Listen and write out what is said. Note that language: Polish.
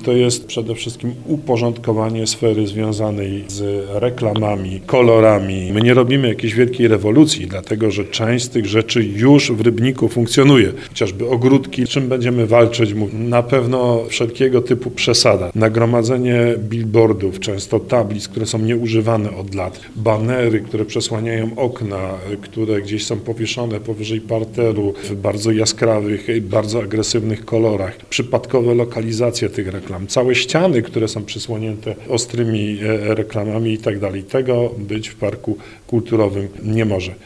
to jest przede wszystkim uporządkowanie sfery związanej z reklamami, kolorami. My nie robimy jakiejś wielkiej rewolucji, dlatego że część z tych rzeczy już w Rybniku funkcjonuje. Chociażby ogródki, czym będziemy walczyć? Na pewno wszelkiego typu przesada. Nagromadzenie billboardów, często tablic, które są nieużywane od lat. Banery, które przesłaniają okna, które gdzieś są powieszone powyżej parteru w bardzo jaskrawych, bardzo agresywnych kolorach. Przypadkowe lokalizacje tych reklam. Całe ściany, które są przysłonięte ostrymi reklamami i tak dalej. Tego być w parku kulturowym nie może.